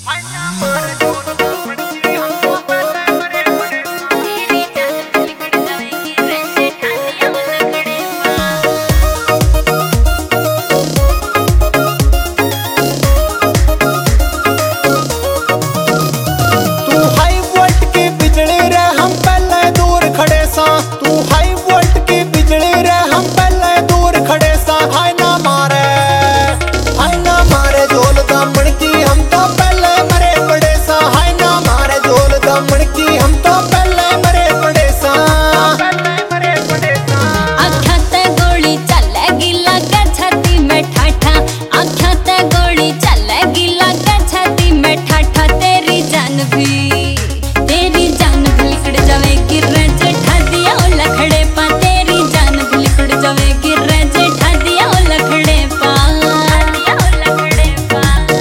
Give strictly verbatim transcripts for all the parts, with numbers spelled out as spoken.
तू high volt की बिजली रे हम पहले दूर खड़े सा। हाय ना मारे हाय ना मारे झोल दामन की हम तो पहले मरे पड़े सा। हाय ना मारे झोल दामन की हम तो पहले मरे पड़े सा। आँखों ते गोली चलेगी लगे छाती में ठाठा। आँखों ते गोली चलेगी लगे छाती में ठाठा। तेरी जान भी तेरी जान भी लिकड़ जावेगी रे जेठा दिया ओ लखड़े पा। तेरी जान भी लिकड़ जावेगी रे जेठा दिया ओ लखड़े पा। दिया ओ लखड़े पा।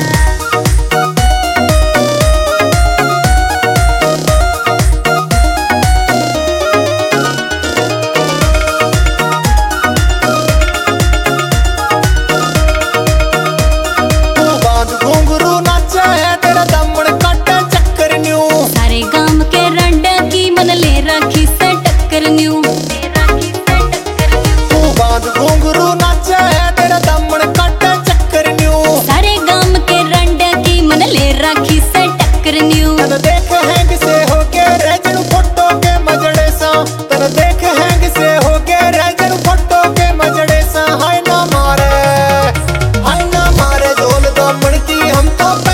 तू बांध घुंघरू नाचा है तेरा दामन काटे चक्कर न्यू। सारे गांव के रंडे की मन ले राखी से टक्कर न्यू। तू बांध घुंघरू नाचा है तेरा दामन काटे चक्कर न्यू। सारे गांव के रंडे की मन ले राखी से टक्कर न्यू। तन देख हैंग से होके रेजन फोटो के मजड़े सा। तन देख हैंग से होके रेजन फोटो के मजड़े सा। हाय ना मारे हाय ना मारे झोल दामन की हम तो